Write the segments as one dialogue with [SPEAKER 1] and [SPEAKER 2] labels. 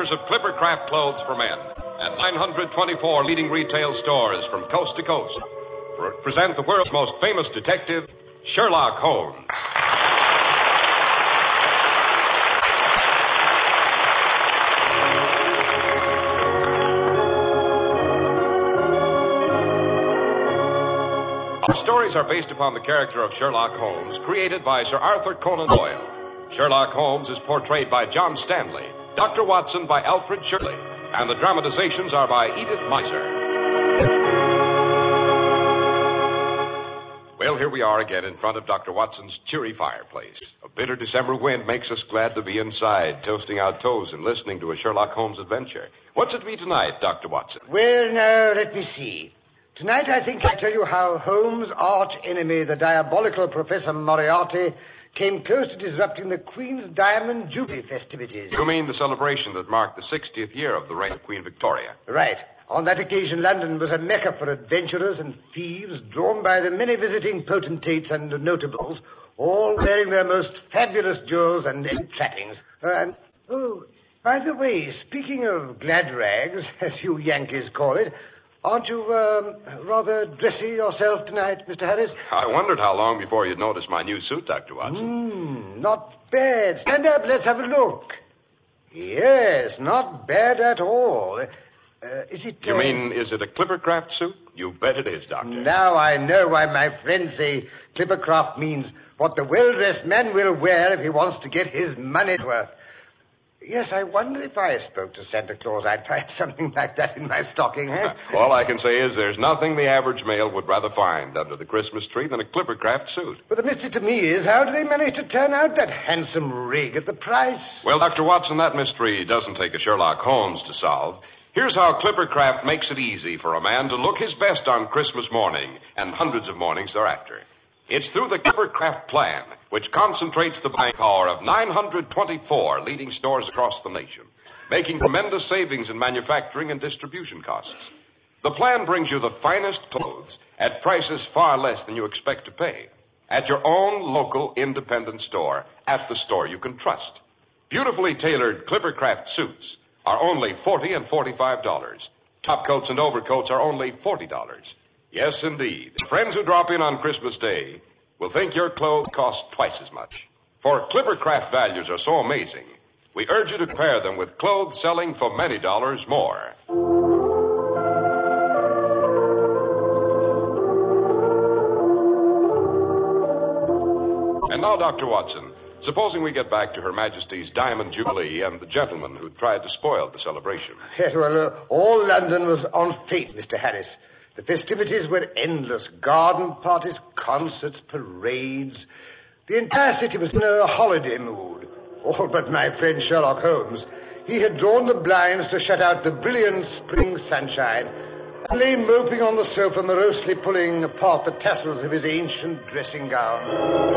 [SPEAKER 1] makers of Clippercraft clothes for men, and 924 leading retail stores from coast to coast present the world's most famous detective, Sherlock Holmes. Our stories are based upon the character of Sherlock Holmes, created by Sir Arthur Conan Doyle. Sherlock Holmes is portrayed by John Stanley, Dr. Watson by Alfred Shirley, and the dramatizations are by Edith Meiser. Well, here we are again in front of Dr. Watson's cheery fireplace. A bitter December wind makes us glad to be inside, toasting our toes and listening to a Sherlock Holmes adventure. What's it to be tonight, Dr. Watson?
[SPEAKER 2] Well, now, let me see. Tonight I think I'll tell you how Holmes' arch enemy, the diabolical Professor Moriarty, came close to disrupting the Queen's Diamond Jubilee festivities.
[SPEAKER 1] You mean the celebration that marked the 60th year of the reign of Queen Victoria?
[SPEAKER 2] Right. On that occasion, London was a mecca for adventurers and thieves, drawn by the many visiting potentates and notables, all wearing their most fabulous jewels and trappings. By the way, speaking of glad rags, as you Yankees call it, aren't you, rather dressy yourself tonight, Mr. Harris?
[SPEAKER 1] I wondered how long before you'd notice my new suit, Dr. Watson.
[SPEAKER 2] Not bad. Stand up, let's have a look. Yes, not bad at all. Is it...
[SPEAKER 1] You mean, is it a Clippercraft suit? You bet it is, Doctor.
[SPEAKER 2] Now I know why my friends say Clippercraft means what the well-dressed man will wear if he wants to get his money's worth. Yes, I wonder if I spoke to Santa Claus, I'd find something like that in my stocking, eh?
[SPEAKER 1] All I can say is there's nothing the average male would rather find under the Christmas tree than a Clippercraft suit.
[SPEAKER 2] But the mystery to me is, how do they manage to turn out that handsome rig at the price?
[SPEAKER 1] Well, Dr. Watson, that mystery doesn't take a Sherlock Holmes to solve. Here's how Clippercraft makes it easy for a man to look his best on Christmas morning and hundreds of mornings thereafter. It's through the Clippercraft plan, which concentrates the buying power of 924 leading stores across the nation, making tremendous savings in manufacturing and distribution costs. The plan brings you the finest clothes at prices far less than you expect to pay, at your own local independent store, at the store you can trust. Beautifully tailored Clippercraft suits are only $40 and $45. Top coats and overcoats are only $40. Yes, indeed. Friends who drop in on Christmas Day will think your clothes cost twice as much. For Clippercraft values are so amazing, we urge you to compare them with clothes selling for many dollars more. And now, Dr. Watson, supposing we get back to Her Majesty's Diamond Jubilee and the gentleman who tried to spoil the celebration.
[SPEAKER 2] Yes, well, all London was on fete, Mr. Harris. The festivities were endless. Garden parties, concerts, parades. The entire city was in a holiday mood. All but my friend Sherlock Holmes. He had drawn the blinds to shut out the brilliant spring sunshine and lay moping on the sofa, morosely pulling apart the tassels of his ancient dressing gown.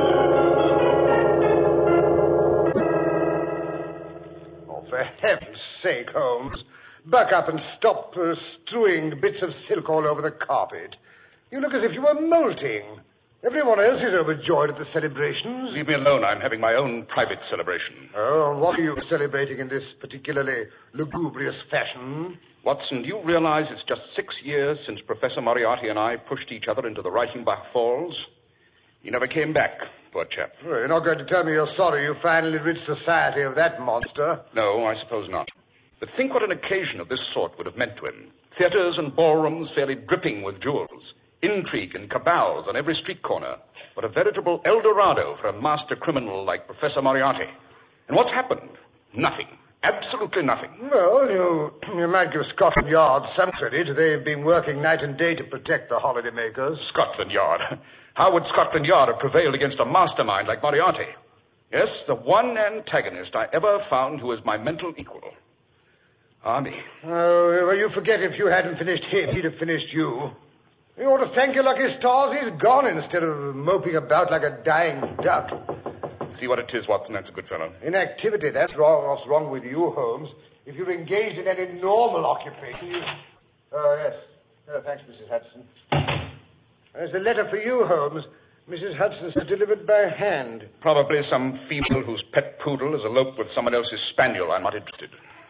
[SPEAKER 2] Oh, for heaven's sake, Holmes, buck up and stop strewing bits of silk all over the carpet. You look as if you were molting. Everyone else is overjoyed at the celebrations.
[SPEAKER 3] Leave me alone. I'm having my own private celebration.
[SPEAKER 2] Oh, what are you celebrating in this particularly lugubrious fashion?
[SPEAKER 3] Watson, do you realize it's just 6 years since Professor Moriarty and I pushed each other into the Reichenbach Falls? He never came back, poor chap.
[SPEAKER 2] Well, you're not going to tell me you're sorry you finally rid society of that monster?
[SPEAKER 3] No, I suppose not. But think what an occasion of this sort would have meant to him. Theaters and ballrooms fairly dripping with jewels. Intrigue and cabals on every street corner. What a veritable El Dorado for a master criminal like Professor Moriarty. And what's happened? Nothing. Absolutely nothing.
[SPEAKER 2] Well, you might give Scotland Yard some credit. They've been working night and day to protect the holidaymakers.
[SPEAKER 3] Scotland Yard? How would Scotland Yard have prevailed against a mastermind like Moriarty? Yes, the one antagonist I ever found who was my mental equal. Me.
[SPEAKER 2] Oh, well, you forget if you hadn't finished him, he'd have finished you. You ought to thank your lucky stars he's gone instead of moping about like a dying duck.
[SPEAKER 3] See what it is, Watson. That's a good fellow.
[SPEAKER 2] Inactivity, that's what's wrong with you, Holmes. If you're engaged in any normal occupation, you... Oh, yes. Oh, thanks, Mrs. Hudson. There's a letter for you, Holmes. Mrs. Hudson's delivered by hand.
[SPEAKER 3] Probably some female whose pet poodle has eloped with someone else's spaniel. I'm not interested.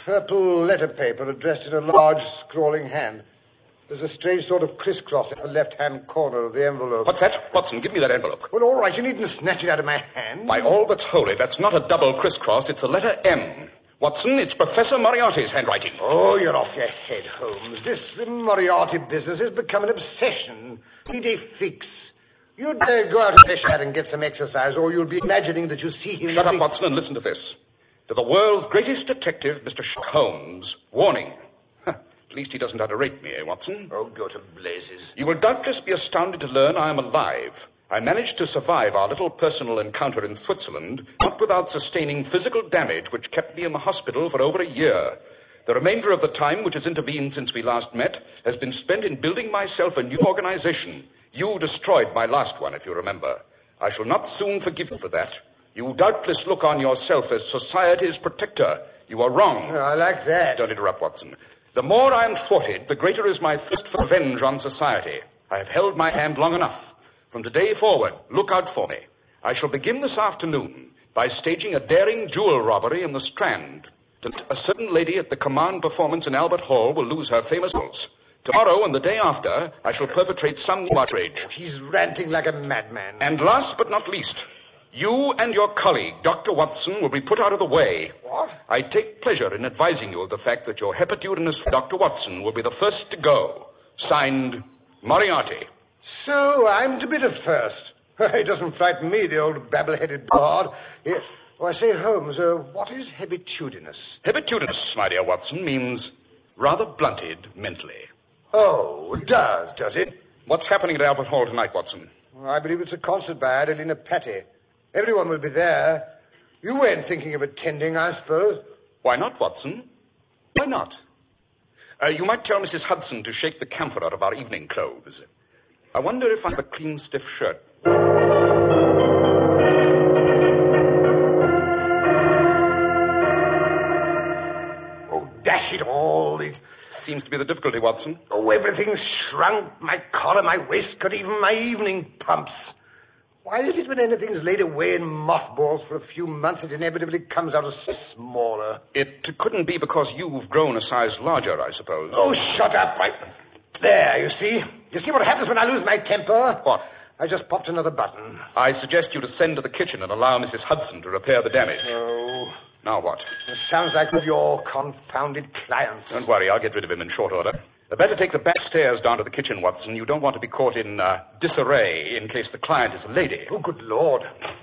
[SPEAKER 2] purple letter paper addressed in a large, scrawling hand. There's a strange sort of crisscross in the left-hand corner of the envelope.
[SPEAKER 3] What's that? Watson, give me that envelope.
[SPEAKER 2] Well, all right, you needn't snatch it out of my hand.
[SPEAKER 3] By all that's holy, that's not a double crisscross, it's a letter M. Watson, it's Professor Moriarty's handwriting.
[SPEAKER 2] Oh, you're off your head, Holmes. This Moriarty business has become an obsession. Idée fixe. You'd go out in the shed and get some exercise, or you'll be imagining that you see him...
[SPEAKER 3] Shut up, Watson, and listen to this. To the world's greatest detective, Mr. Sherlock Holmes, warning. At least he doesn't underrate me, Watson?
[SPEAKER 2] Oh, go to blazes.
[SPEAKER 3] You will doubtless be astounded to learn I am alive. I managed to survive our little personal encounter in Switzerland, not without sustaining physical damage which kept me in the hospital for over a year. The remainder of the time which has intervened since we last met has been spent in building myself a new organization. You destroyed my last one, if you remember. I shall not soon forgive you for that. You doubtless look on yourself as society's protector. You are wrong.
[SPEAKER 2] Oh, I like that.
[SPEAKER 3] Don't interrupt, Watson. The more I am thwarted, the greater is my thirst for revenge on society. I have held my hand long enough. From today forward, look out for me. I shall begin this afternoon by staging a daring jewel robbery in the Strand. Tonight, a certain lady at the Command performance in Albert Hall will lose her famous jewels. Tomorrow and the day after, I shall perpetrate some new outrage.
[SPEAKER 2] He's ranting like a madman.
[SPEAKER 3] And last but not least, you and your colleague, Dr. Watson, will be put out of the way.
[SPEAKER 2] What?
[SPEAKER 3] I take pleasure in advising you of the fact that your hepatudinous Dr. Watson will be the first to go. Signed, Moriarty.
[SPEAKER 2] So I'm to be the first. It doesn't frighten me, the old babble-headed bard. Oh, I say, Holmes, what is hepatudinous?
[SPEAKER 3] Hepatudinous, my dear Watson, means rather blunted mentally.
[SPEAKER 2] Oh, it does it?
[SPEAKER 3] What's happening at Albert Hall tonight, Watson?
[SPEAKER 2] Well, I believe it's a concert by Adelina Patti. Everyone will be there. You weren't thinking of attending, I suppose.
[SPEAKER 3] Why not, Watson? Why not? You might tell Mrs. Hudson to shake the camphor out of our evening clothes. I wonder if I have a clean, stiff shirt.
[SPEAKER 2] Oh, dash it all. These...
[SPEAKER 3] Seems to be the difficulty, Watson.
[SPEAKER 2] Oh, everything's shrunk. My collar, my waistcoat, even my evening pumps. Why is it when anything's laid away in mothballs for a few months, it inevitably comes out as smaller?
[SPEAKER 3] It couldn't be because you've grown a size larger, I suppose.
[SPEAKER 2] Oh, shut up. There, you see? You see what happens when I lose my temper?
[SPEAKER 3] What?
[SPEAKER 2] I just popped another button.
[SPEAKER 3] I suggest you descend to the kitchen and allow Mrs. Hudson to repair the damage.
[SPEAKER 2] Oh.
[SPEAKER 3] Now what?
[SPEAKER 2] It sounds like one of your confounded clients.
[SPEAKER 3] Don't worry, I'll get rid of him in short order. Better take the back stairs down to the kitchen, Watson. You don't want to be caught in disarray in case the client is a lady.
[SPEAKER 2] Oh, good Lord.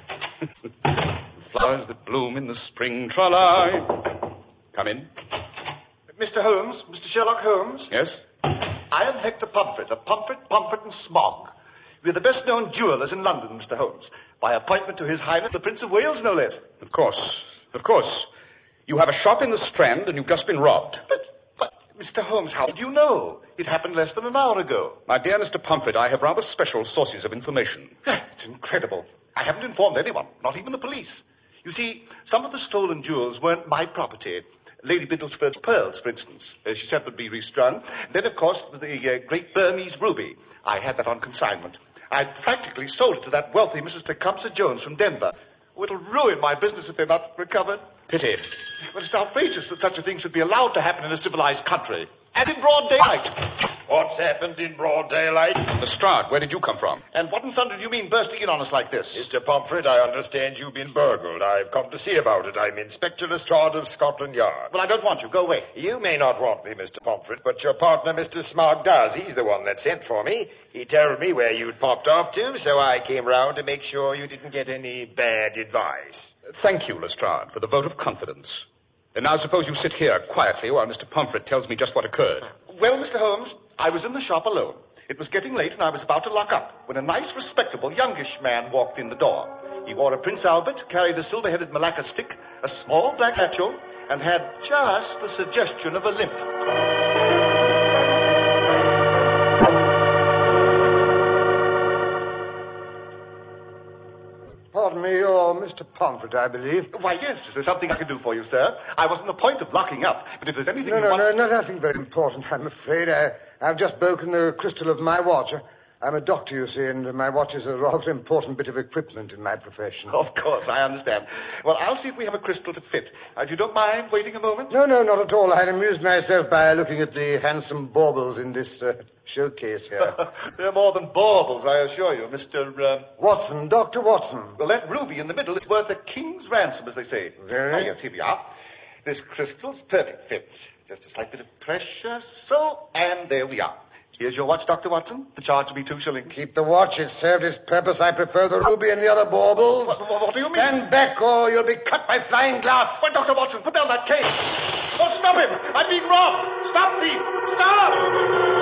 [SPEAKER 3] Flowers that bloom in the spring, tra-la. Come in.
[SPEAKER 4] Mr. Holmes, Mr. Sherlock Holmes.
[SPEAKER 3] Yes?
[SPEAKER 4] I am Hector Pomfret, of Pomfret and Smog. We're the best-known jewelers in London, Mr. Holmes. By appointment to His Highness, the Prince of Wales, no less.
[SPEAKER 3] Of course. You have a shop in the Strand and you've just been robbed.
[SPEAKER 4] But, Mr. Holmes, how do you know? It happened less than an hour ago.
[SPEAKER 3] My dear Mr. Pomfret, I have rather special sources of information.
[SPEAKER 4] It's incredible. I haven't informed anyone, not even the police. You see, some of the stolen jewels weren't my property. Lady Biddlesford's pearls, for instance. She said they'd be restrung. Then, of course, the great Burmese ruby. I had that on consignment. I practically sold it to that wealthy Mrs. Tecumseh Jones from Denver. Oh, it'll ruin my business if they're not recovered.
[SPEAKER 3] Pity.
[SPEAKER 4] But it's outrageous that such a thing should be allowed to happen in a civilized country. And in broad daylight.
[SPEAKER 5] What's happened in broad daylight?
[SPEAKER 3] Lestrade, where did you come from?
[SPEAKER 4] And what in thunder do you mean bursting in on us like this?
[SPEAKER 5] Mr. Pomfret, I understand you've been burgled. I've come to see about it. I'm Inspector Lestrade of Scotland Yard.
[SPEAKER 4] Well, I don't want you. Go away.
[SPEAKER 5] You may not want me, Mr. Pomfret, but your partner, Mr. Smog, does. He's the one that sent for me. He told me where you'd popped off to, so I came round to make sure you didn't get any bad advice.
[SPEAKER 3] Thank you, Lestrade, for the vote of confidence. And now suppose you sit here quietly while Mr. Pomfret tells me just what occurred.
[SPEAKER 4] Well, Mr. Holmes, I was in the shop alone. It was getting late and I was about to lock up when a nice, respectable, youngish man walked in the door. He wore a Prince Albert, carried a silver-headed Malacca stick, a small black satchel, and had just the suggestion of a limp.
[SPEAKER 2] Pardon me, you're Mr. Pomfret, I believe.
[SPEAKER 4] Why, yes. Is there something I can do for you, sir? I was on the point of locking up, but if there's anything
[SPEAKER 2] No, nothing very important, I'm afraid. I've just broken the crystal of my watch. I'm a doctor, you see, and my watch is a rather important bit of equipment in my profession.
[SPEAKER 4] Of course, I understand. Well, I'll see if we have a crystal to fit. If you don't mind waiting a moment?
[SPEAKER 2] No, not at all. I amused myself by looking at the handsome baubles in this showcase here.
[SPEAKER 4] They're more than baubles, I assure you, Mr.
[SPEAKER 2] Watson, Dr. Watson.
[SPEAKER 4] Well, that ruby in the middle is worth a king's ransom, as they say.
[SPEAKER 2] Really?
[SPEAKER 4] Ah, yes, here we are. This crystal's perfect fit. Just a slight bit of pressure, so, and there we are. Here's your watch, Dr. Watson. The charge will be 2 shillings.
[SPEAKER 2] Keep the watch. It served its purpose. I prefer the ruby and the other baubles.
[SPEAKER 4] What do you mean?
[SPEAKER 2] Stand back or you'll be cut by flying glass.
[SPEAKER 4] Wait, Dr. Watson, put down that cane. Oh, stop him! I'm being robbed! Stop, thief! Stop!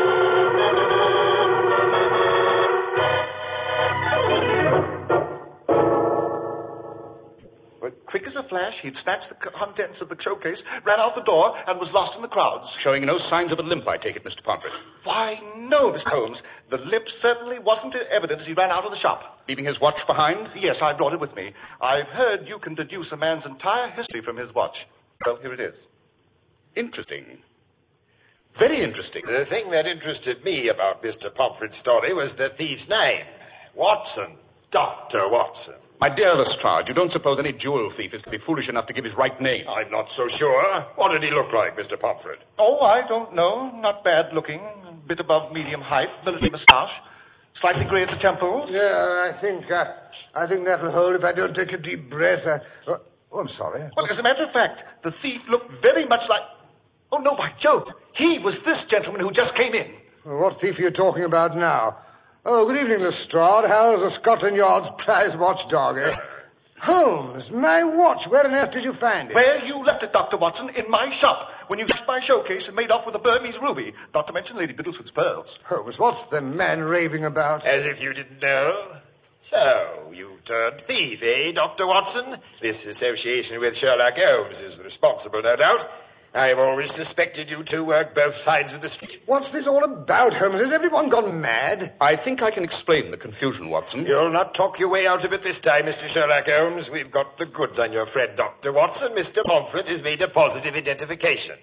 [SPEAKER 4] But quick as a flash, he'd snatched the contents of the showcase, ran out the door, and was lost in the crowds.
[SPEAKER 3] Showing no signs of a limp, I take it, Mr. Pomfret.
[SPEAKER 4] Why, no, Mr. Holmes. The limp certainly wasn't evidence he ran out of the shop.
[SPEAKER 3] Leaving his watch behind?
[SPEAKER 4] Yes, I brought it with me. I've heard you can deduce a man's entire history from his watch. Well, here it is.
[SPEAKER 3] Interesting. Very interesting.
[SPEAKER 5] The thing that interested me about Mr. Pomfret's story was the thief's name. Watson. Dr. Watson.
[SPEAKER 3] My dear Lestrade, you don't suppose any jewel thief is to be foolish enough to give his right name?
[SPEAKER 5] I'm not so sure. What did he look like, Mr. Pomfret?
[SPEAKER 4] Oh, I don't know. Not bad looking. A bit above medium height. Military moustache. Slightly grey at the temples.
[SPEAKER 2] Yeah, I think that'll hold if I don't take a deep breath. I'm sorry.
[SPEAKER 4] Well, as a matter of fact, the thief looked very much like... Oh, no, by Jove. He was this gentleman who just came in.
[SPEAKER 2] What thief are you talking about now? Oh, good evening, Lestrade. How's the Scotland Yard's prize watchdog, eh? Holmes, my watch. Where on earth did you find it?
[SPEAKER 4] Where you left it, Dr. Watson, in my shop, when you flashed my showcase and made off with a Burmese ruby, not to mention Lady Biddlesford's pearls.
[SPEAKER 2] Holmes, what's the man raving about?
[SPEAKER 5] As if you didn't know. So, you turned thief, eh, Dr. Watson? This association with Sherlock Holmes is responsible, no doubt. I've always suspected you two work both sides of the street.
[SPEAKER 2] What's this all about, Holmes? Has everyone gone mad?
[SPEAKER 3] I think I can explain the confusion, Watson.
[SPEAKER 5] You'll not talk your way out of it this time, Mr. Sherlock Holmes. We've got the goods on your friend, Dr. Watson. Mr. Pomfret has made a positive identification.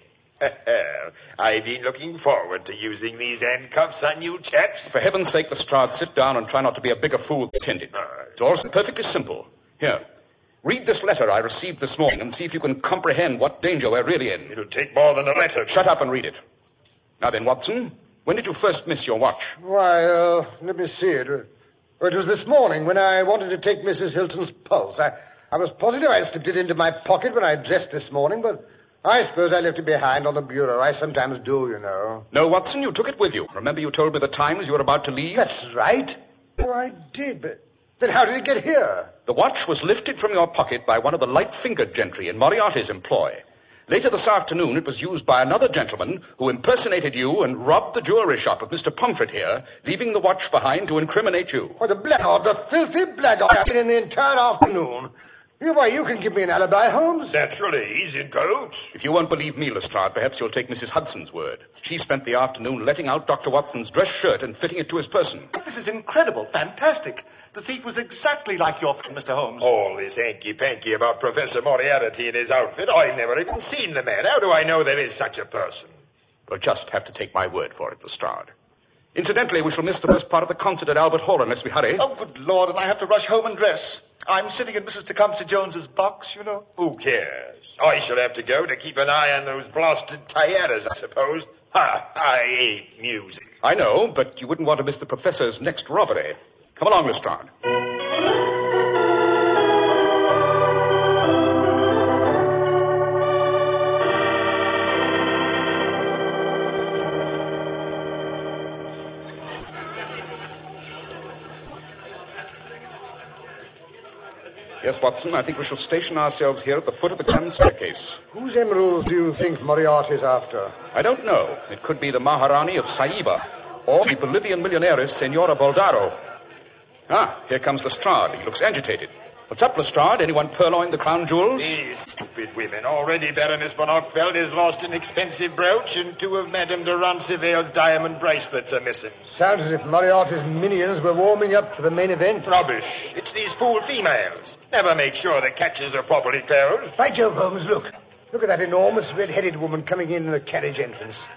[SPEAKER 5] I've been looking forward to using these handcuffs on you chaps.
[SPEAKER 3] For heaven's sake, Lestrade, sit down and try not to be a bigger fool than intended. It's all perfectly simple. Here, read this letter I received this morning and see if you can comprehend what danger we're really in.
[SPEAKER 5] It'll take more than a letter.
[SPEAKER 3] Shut up and read it. Now then, Watson, when did you first miss your watch?
[SPEAKER 2] Why, let me see it. It was this morning when I wanted to take Mrs. Hilton's pulse. I was positive I slipped it into my pocket when I dressed this morning, but I suppose I left it behind on the bureau. I sometimes do, you know.
[SPEAKER 3] No, Watson, you took it with you. Remember you told me the time as you were about to leave?
[SPEAKER 2] That's right. Oh, I did, but then how did it get here?
[SPEAKER 3] The watch was lifted from your pocket by one of the light-fingered gentry in Moriarty's employ. Later this afternoon, it was used by another gentleman who impersonated you and robbed the jewelry shop of Mr. Pomfret here, leaving the watch behind to incriminate you.
[SPEAKER 2] Oh, the blackguard, the filthy blackguard. I've been in the entire afternoon. Why, you can give me an alibi, Holmes.
[SPEAKER 5] Naturally, he's in coat.
[SPEAKER 3] If you won't believe me, Lestrade, perhaps you'll take Mrs. Hudson's word. She spent the afternoon letting out Dr. Watson's dress shirt and fitting it to his person.
[SPEAKER 4] This is incredible, fantastic. The thief was exactly like your friend, Mr. Holmes.
[SPEAKER 5] All this hanky-panky about Professor Moriarty and his outfit. I've never even seen the man. How do I know there is such a person?
[SPEAKER 3] You'll just have to take my word for it, Lestrade. Incidentally, we shall miss the first part of the concert at Albert Hall unless we hurry.
[SPEAKER 4] Oh, good Lord, and I have to rush home and dress. I'm sitting in Mrs. Tecumseh Jones's box, you know.
[SPEAKER 5] Who cares? I shall have to go to keep an eye on those blasted tiaras, I suppose. I hate music.
[SPEAKER 3] I know, but you wouldn't want to miss the professor's next robbery. Come along, Lestrade. Yes, Watson, I think we shall station ourselves here at the foot of the grand staircase.
[SPEAKER 2] Whose emeralds do you think Moriarty's after?
[SPEAKER 3] I don't know. It could be the Maharani of Saiba, or the Bolivian millionairess, Senora Boldaro. Ah, here comes Lestrade. He looks agitated. What's up, Lestrade? Anyone purloined the crown jewels?
[SPEAKER 5] These stupid women. Already Baroness von Ockfeld has lost an expensive brooch, and 2 of Madame de Roncesvalles' diamond bracelets are missing.
[SPEAKER 2] Sounds as if Moriarty's minions were warming up for the main event.
[SPEAKER 5] Rubbish. It's these fool females. Never make sure the catches are properly closed.
[SPEAKER 2] By Jove, Holmes, look. Look at that enormous red-headed woman coming in the carriage entrance.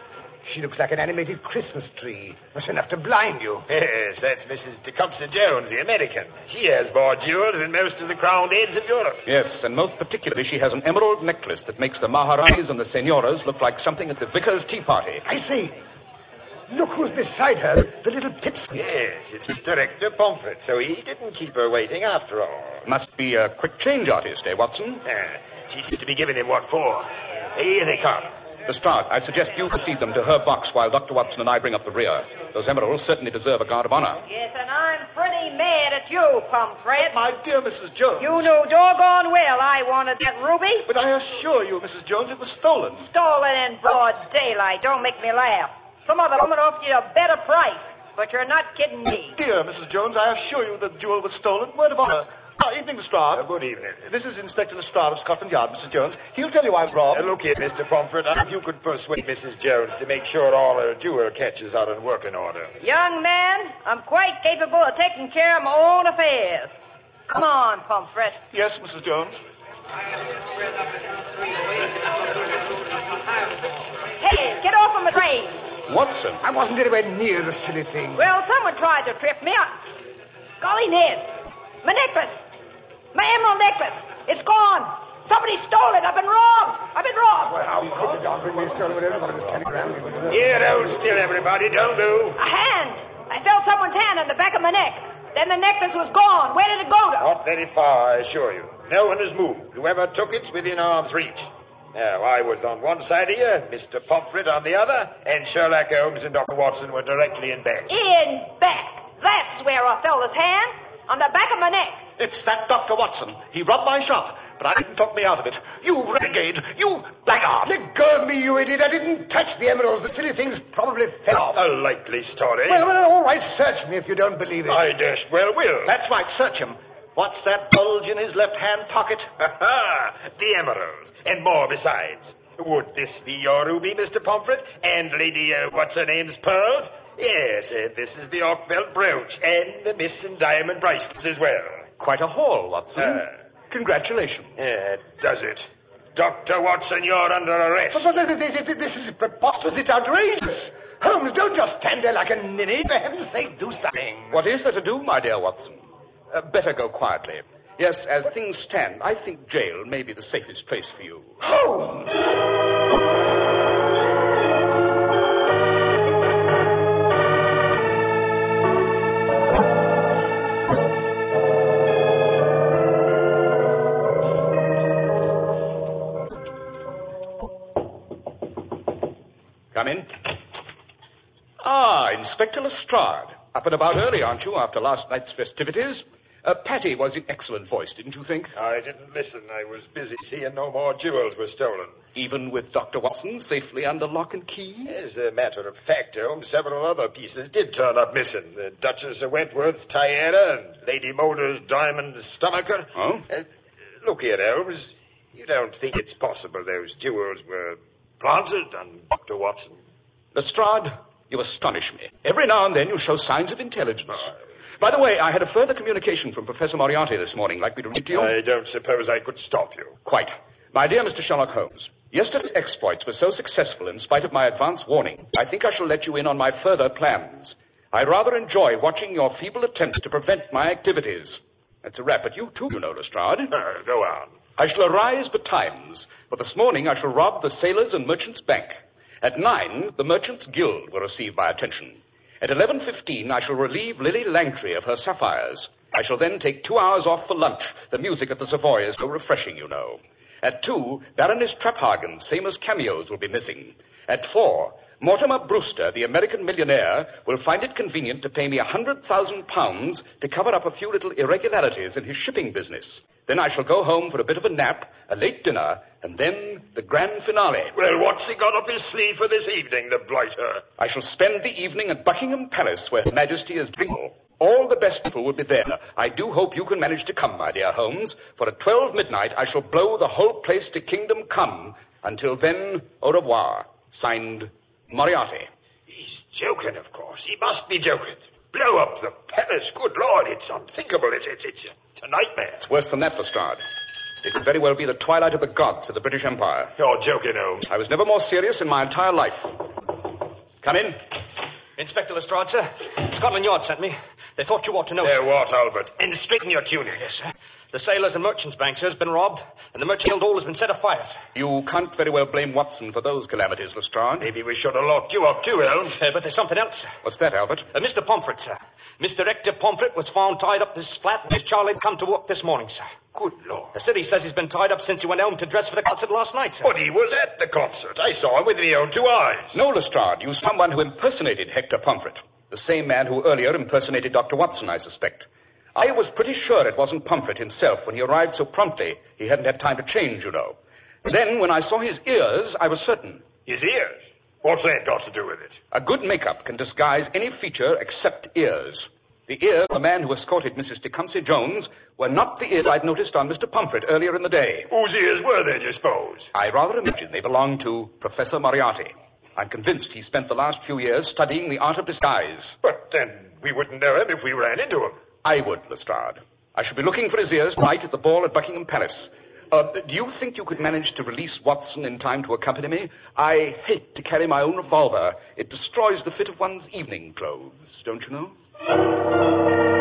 [SPEAKER 2] She looks like an animated Christmas tree. That's enough to blind you.
[SPEAKER 5] Yes, that's Mrs. Tecumseh Jones, the American. She has more jewels than most of the crowned heads of Europe.
[SPEAKER 3] Yes, and most particularly, she has an emerald necklace that makes the Maharanis and the Senoras look like something at the vicar's tea party.
[SPEAKER 2] I see. Look who's beside her, the little pipsqueak.
[SPEAKER 5] Yes, it's Mr. Rector Pomfret, so he didn't keep her waiting after all.
[SPEAKER 3] Must be a quick change artist, eh, Watson?
[SPEAKER 5] She seems to be giving him what for. Here they come.
[SPEAKER 3] Lestrade, I suggest you proceed them to her box while Dr. Watson and I bring up the rear. Those emeralds certainly deserve a guard of honor.
[SPEAKER 6] Yes, and I'm pretty mad at you, Pomfret.
[SPEAKER 4] My dear Mrs. Jones.
[SPEAKER 6] You knew doggone well I wanted that ruby.
[SPEAKER 4] But I assure you, Mrs. Jones, it was stolen.
[SPEAKER 6] Stolen in broad daylight. Don't make me laugh. Some other woman offered you a better price, but you're not kidding me.
[SPEAKER 4] Dear Mrs. Jones, I assure you the jewel was stolen. Word of honor. Evening, Lestrade.
[SPEAKER 5] Good evening.
[SPEAKER 4] This is Inspector Lestrade of Scotland Yard, Mrs. Jones. He'll tell you I'm robbed.
[SPEAKER 5] Look here, Mr. Pomfret, if you could persuade Mrs. Jones to make sure all her jewel catches are in working order.
[SPEAKER 6] Young man, I'm quite capable of taking care of my own affairs. Come on, Pomfret.
[SPEAKER 4] Yes, Mrs. Jones.
[SPEAKER 6] Hey, get off of my train.
[SPEAKER 3] Watson?
[SPEAKER 2] I wasn't anywhere near the silly thing.
[SPEAKER 6] Well, someone tried to trip me up. Golly, Ned. My necklace. My emerald necklace. It's gone. Somebody stole it. I've been robbed.
[SPEAKER 2] Well, how could the doctor be stolen when everybody was standing around him?
[SPEAKER 5] Here, hold still, everybody. Don't move.
[SPEAKER 6] A hand. I felt someone's hand on the back of my neck. Then the necklace was gone. Where did it go to?
[SPEAKER 5] Not very far, I assure you. No one has moved. Whoever took it's within arm's reach. Now, I was on one side of you, Mr. Pomfret on the other, and Sherlock Holmes and Dr. Watson were directly in back.
[SPEAKER 6] In back. That's where I felt his hand. On the back of my neck.
[SPEAKER 4] It's that Dr. Watson. He robbed my shop, but I didn't talk me out of it. You renegade! You blackguard!
[SPEAKER 2] Let go of me, you idiot. I didn't touch the emeralds. The silly things probably fell off.
[SPEAKER 5] A likely story.
[SPEAKER 2] Well, all right. Search me if you don't believe it.
[SPEAKER 5] I dashed well will.
[SPEAKER 4] That's right, search him. What's that bulge in his left-hand pocket?
[SPEAKER 5] Ha! The emeralds, and more besides. Would this be your ruby, Mr. Pomfret? And Lady, what's-her-name's pearls? Yes, and this is the Orkfeld brooch, and the Miss and Diamond bracelets as well.
[SPEAKER 3] Quite a haul, Watson. Congratulations.
[SPEAKER 5] Does it? Dr. Watson, you're under arrest.
[SPEAKER 2] But this is preposterous. It's outrageous. Holmes, don't just stand there like a ninny. For heaven's sake, do something.
[SPEAKER 3] What is there to do, my dear Watson? Better go quietly. Yes, as things stand, I think jail may be the safest place for you.
[SPEAKER 2] Holmes!
[SPEAKER 3] Come in. Ah, Inspector Lestrade. Up and about early, aren't you, after last night's festivities? Patty was in excellent voice, didn't you think?
[SPEAKER 5] I didn't listen. I was busy seeing no more jewels were stolen.
[SPEAKER 3] Even with Dr. Watson safely under lock and key?
[SPEAKER 5] As a matter of fact, Holmes, several other pieces did turn up missing. The Duchess of Wentworth's tiara and Lady Mulder's diamond stomacher.
[SPEAKER 3] Oh?
[SPEAKER 5] Look here, Holmes. You don't think it's possible those jewels were planted on Dr. Watson?
[SPEAKER 3] Lestrade, you astonish me. Every now and then you show signs of intelligence. By the way, I had a further communication from Professor Moriarty this morning. Like me to read to you?
[SPEAKER 5] I don't suppose I could stop you.
[SPEAKER 3] Quite. My dear Mr. Sherlock Holmes, yesterday's exploits were so successful in spite of my advance warning, I think I shall let you in on my further plans. I rather enjoy watching your feeble attempts to prevent my activities. That's a rap at you too, you know, Lestrade.
[SPEAKER 5] Go on.
[SPEAKER 3] I shall arise betimes, for this morning I shall rob the Sailors' and Merchants' Bank. At 9, the Merchants' Guild will receive my attention. At 11:15, I shall relieve Lily Langtry of her sapphires. I shall then take 2 hours off for lunch. The music at the Savoy is so refreshing, you know. At 2, Baroness Traphagen's famous cameos will be missing. At 4, Mortimer Brewster, the American millionaire, will find it convenient to pay me £100,000 to cover up a few little irregularities in his shipping business. Then I shall go home for a bit of a nap, a late dinner, and then the grand finale.
[SPEAKER 5] Well, what's he got up his sleeve for this evening, the blighter?
[SPEAKER 3] I shall spend the evening at Buckingham Palace, where Her Majesty is drinking. All the best people will be there. I do hope you can manage to come, my dear Holmes, for at 12 midnight I shall blow the whole place to kingdom come. Until then, au revoir. Signed, Moriarty.
[SPEAKER 5] He's joking, of course. He must be joking. Blow up the palace. Good Lord, it's unthinkable. It's a nightmare.
[SPEAKER 3] It's worse than that, Lestrade. It could very well be the twilight of the gods for the British Empire.
[SPEAKER 5] You're joking, Holmes.
[SPEAKER 3] I was never more serious in my entire life. Come in.
[SPEAKER 7] Inspector Lestrade, sir. Scotland Yard sent me. They thought you ought to know,
[SPEAKER 5] There,
[SPEAKER 7] sir.
[SPEAKER 5] what, Albert? And straighten your tunic.
[SPEAKER 7] Yes, sir. The Sailors and Merchants Bank, sir, has been robbed, and the Merchant Guild Hall has been set afire, sir.
[SPEAKER 3] You can't very well blame Watson for those calamities, Lestrade.
[SPEAKER 5] Maybe we should have locked you up too, Holmes.
[SPEAKER 7] But there's something else, sir.
[SPEAKER 3] What's that, Albert?
[SPEAKER 7] Mr. Pomfret, sir. Mr. Hector Pomfret was found tied up this flat when his Charlie come to work this morning, sir.
[SPEAKER 5] Good Lord.
[SPEAKER 7] The city says he's been tied up since he went home to dress for the concert last night, sir.
[SPEAKER 5] But he was at the concert. I saw him with my own 2 eyes.
[SPEAKER 3] No, Lestrade. You someone who impersonated Hector Pomfret. The same man who earlier impersonated Dr. Watson, I suspect. I was pretty sure it wasn't Pomfret himself when he arrived so promptly. He hadn't had time to change, you know. Then, when I saw his ears, I was certain.
[SPEAKER 5] His ears? What's that got to do with it?
[SPEAKER 3] A good makeup can disguise any feature except ears. The ears of the man who escorted Mrs. Tecumseh Jones were not the ears I'd noticed on Mr. Pomfret earlier in the day.
[SPEAKER 5] Whose ears were they, do you suppose?
[SPEAKER 3] I rather imagine they belonged to Professor Moriarty. I'm convinced he spent the last few years studying the art of disguise.
[SPEAKER 5] But then we wouldn't know him if we ran into him.
[SPEAKER 3] I would, Lestrade. I should be looking for his ears tonight at the ball at Buckingham Palace. Do you think you could manage to release Watson in time to accompany me? I hate to carry my own revolver. It destroys the fit of one's evening clothes, don't you know?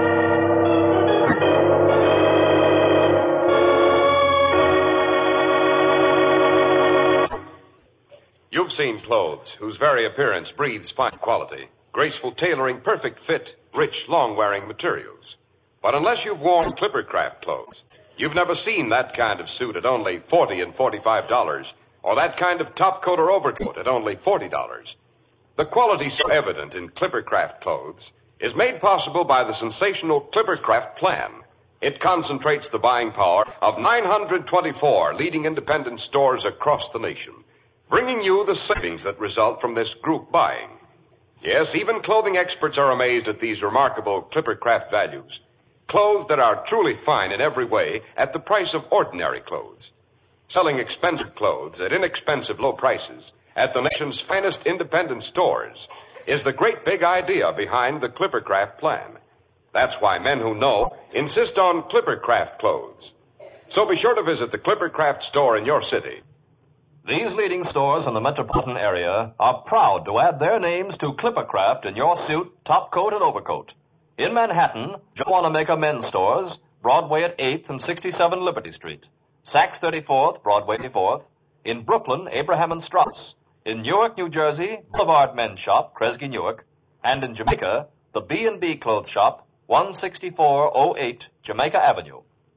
[SPEAKER 1] You've seen clothes whose very appearance breathes fine quality, graceful tailoring, perfect fit, rich, long-wearing materials. But unless you've worn Clippercraft clothes, you've never seen that kind of suit at only $40 and $45, or that kind of top coat or overcoat at only $40. The quality so evident in Clippercraft clothes is made possible by the sensational Clippercraft plan. It concentrates the buying power of 924 leading independent stores across the nation, bringing you the savings that result from this group buying. Yes, even clothing experts are amazed at these remarkable Clippercraft values. Clothes that are truly fine in every way at the price of ordinary clothes. Selling expensive clothes at inexpensive low prices at the nation's finest independent stores is the great big idea behind the Clippercraft plan. That's why men who know insist on Clippercraft clothes. So be sure to visit the Clippercraft store in your city.
[SPEAKER 8] These leading stores in the metropolitan area are proud to add their names to Clippercraft in your suit, top coat, and overcoat. In Manhattan, Joe Wanamaker Men's Stores, Broadway at 8th and 67 Liberty Street. Saks 34th, Broadway 34th. In Brooklyn, Abraham and Strauss. In Newark, New Jersey, Boulevard Men's Shop, Kresge Newark. And in Jamaica, the B&B Clothes Shop, 16408 Jamaica Avenue.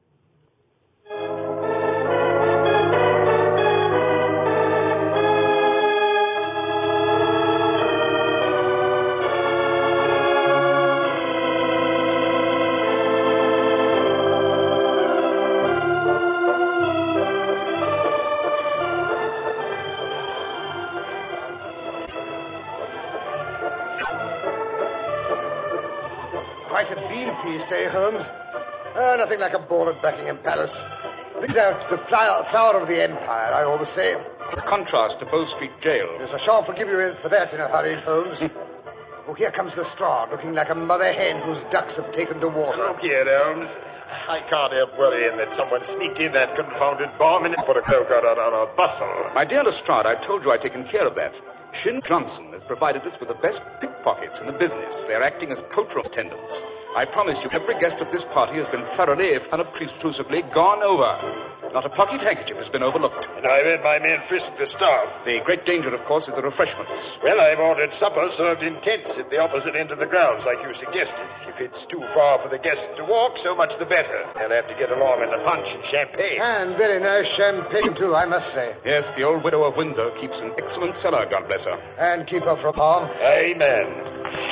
[SPEAKER 2] Quite a bean feast, eh, Holmes? Nothing like a ball at Buckingham Palace. Brings out the flower of the empire, I always say.
[SPEAKER 3] A contrast to Bow Street Jail.
[SPEAKER 2] Yes, I shan't forgive you for that in a hurry, Holmes. Oh, here comes Lestrade, looking like a mother hen whose ducks have taken to water.
[SPEAKER 5] Look here, Holmes. I can't help worrying that someone sneaked in that confounded bomb and put a cloak on a bustle.
[SPEAKER 3] My dear Lestrade, I told you I'd taken care of that. Shin Johnson has provided us with the best pickpockets in the business. They're acting as coach room attendants. I promise you, every guest at this party has been thoroughly, if unobtrusively, gone over. Not a pocket handkerchief has been overlooked.
[SPEAKER 5] And I've had my men frisk the staff.
[SPEAKER 3] The great danger, of course, is the refreshments.
[SPEAKER 5] Well, I've ordered supper served in tents at the opposite end of the grounds, like you suggested. If it's too far for the guests to walk, so much the better. They'll have to get along in the punch and champagne.
[SPEAKER 2] And very nice champagne, too, I must say.
[SPEAKER 3] Yes, the old widow of Windsor keeps an excellent cellar, God bless her.
[SPEAKER 2] And keep her from harm.
[SPEAKER 5] Amen.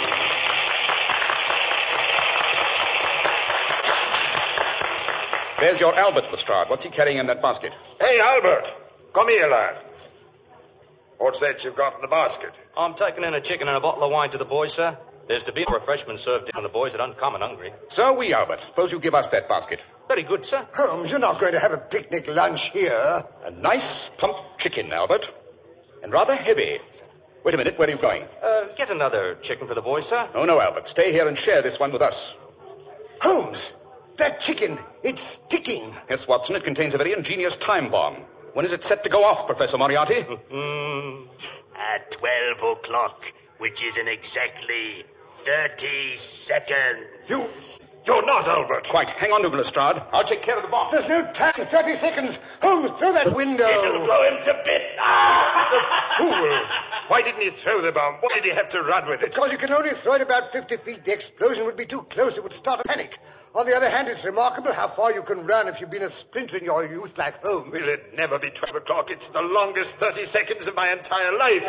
[SPEAKER 3] There's your Albert, Lestrade. What's he carrying in that basket?
[SPEAKER 5] Hey, Albert. Come here, lad. What's that you've got in the basket?
[SPEAKER 7] I'm taking in a chicken and a bottle of wine to the boys, sir. There's to be refreshments served in, and the boys are uncommon hungry.
[SPEAKER 3] So are we, Albert. Suppose you give us that basket.
[SPEAKER 7] Very good, sir.
[SPEAKER 2] Holmes, you're not going to have a picnic lunch here.
[SPEAKER 3] A nice, plump chicken, Albert. And rather heavy. Wait a minute. Where are you going?
[SPEAKER 7] Get another chicken for the boys, sir.
[SPEAKER 3] Oh, no, Albert. Stay here and share this one with us.
[SPEAKER 2] Holmes, that chicken, it's ticking.
[SPEAKER 3] Yes, Watson, it contains a very ingenious time bomb. When is it set to go off, Professor Moriarty?
[SPEAKER 9] At 12 o'clock. which is in exactly 30 seconds.
[SPEAKER 5] You're not Albert.
[SPEAKER 3] Quite. Hang on to him, Lestrade. I'll take care of the bomb.
[SPEAKER 2] There's no time. 30 seconds. Holmes, through that window.
[SPEAKER 9] It'll blow him to bits.
[SPEAKER 5] Fool. Why didn't he throw the bomb? Why did he have to run with it?
[SPEAKER 2] Because you can only throw it about 50 feet. The explosion would be too close. It would start a panic. On the other hand, it's remarkable how far you can run if you've been a sprinter in your youth like Holmes.
[SPEAKER 5] Will it never be 12 o'clock? It's the longest 30 seconds of my entire life.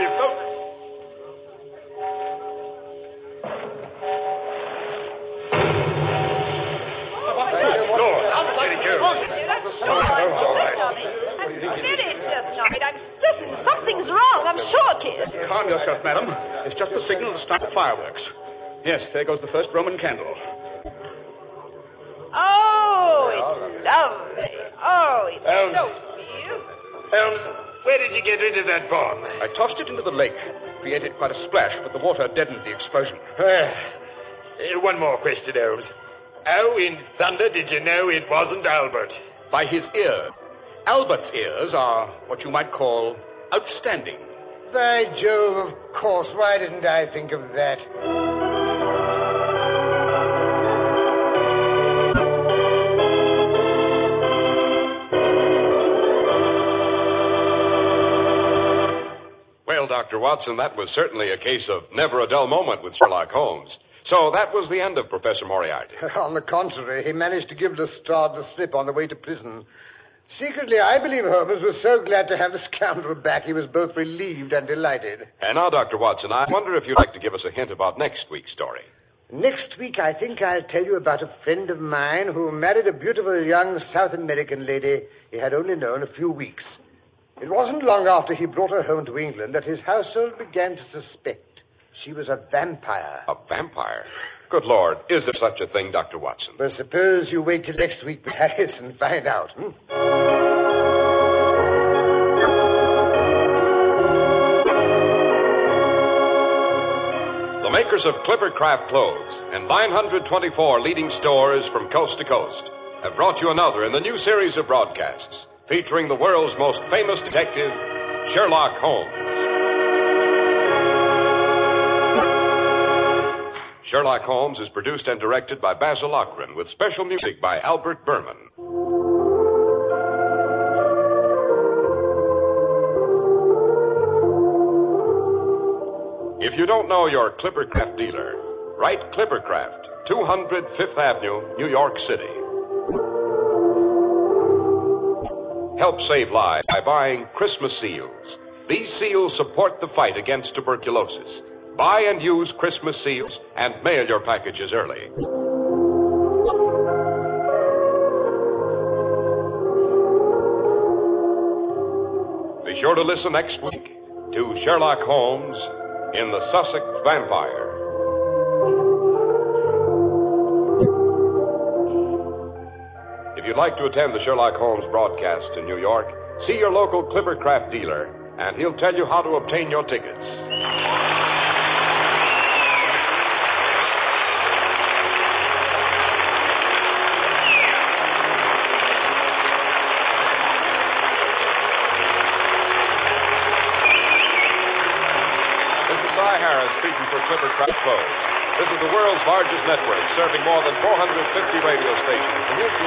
[SPEAKER 6] I'm certain something's wrong. I'm sure it is.
[SPEAKER 3] Calm yourself, madam. It's just the signal to start fireworks. Yes, there goes the first Roman candle.
[SPEAKER 6] Oh, it's lovely. Oh, it's so beautiful.
[SPEAKER 5] Holmes, where did you get rid of that bomb?
[SPEAKER 3] I tossed it into the lake. Created quite a splash, but the water deadened the explosion.
[SPEAKER 5] One more question, Holmes. How in thunder did you know it wasn't Albert?
[SPEAKER 3] By his ear. Albert's ears are what you might call outstanding.
[SPEAKER 2] By Jove, of course. Why didn't I think of that?
[SPEAKER 1] Well, Dr. Watson, that was certainly a case of never a dull moment with Sherlock Holmes. So that was the end of Professor Moriarty.
[SPEAKER 2] On the contrary, he managed to give Lestrade the slip on the way to prison. Secretly, I believe Holmes was so glad to have the scoundrel back he was both relieved and delighted.
[SPEAKER 1] And now, Dr. Watson, I wonder if you'd like to give us a hint about next week's story.
[SPEAKER 2] Next week, I think I'll tell you about a friend of mine who married a beautiful young South American lady he had only known a few weeks. It wasn't long after he brought her home to England that his household began to suspect she was a vampire.
[SPEAKER 1] A vampire? Good Lord, is there such a thing, Dr. Watson?
[SPEAKER 2] But suppose you wait till next week with Harris and find out.
[SPEAKER 1] The makers of Clippercraft clothes and 924 leading stores from coast to coast have brought you another in the new series of broadcasts featuring the world's most famous detective, Sherlock Holmes. Sherlock Holmes is produced and directed by Basil Lochran with special music by Albert Berman. If you don't know your Clippercraft dealer, write Clippercraft, 200 Fifth Avenue, New York City. Help save lives by buying Christmas seals. These seals support the fight against tuberculosis. Buy and use Christmas seals and mail your packages early. Be sure to listen next week to Sherlock Holmes in the Sussex Vampire. If you'd like to attend the Sherlock Holmes broadcast in New York, see your local Clippercraft dealer, and he'll tell you how to obtain your tickets. Speaking for Clippercraft Clothes. This is the world's largest network, serving more than 450 radio stations.